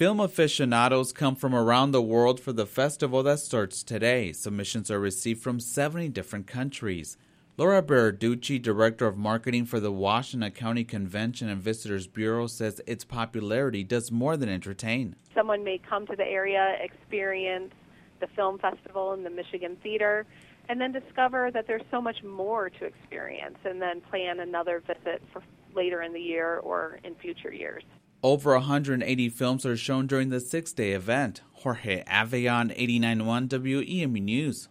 Film aficionados come from around the world for the festival that starts today. Submissions are received from 70 different countries. Laura Berarducci, Director of Marketing for the Washtenaw County Convention and Visitors Bureau, says its popularity does more than entertain. Someone may come to the area, experience the film festival in the Michigan Theater, and then discover that there's so much more to experience, and then plan another visit for later in the year or in future years. Over 180 films are shown during the 6-day event. Jorge Aveillon, 89.1 WEMU News.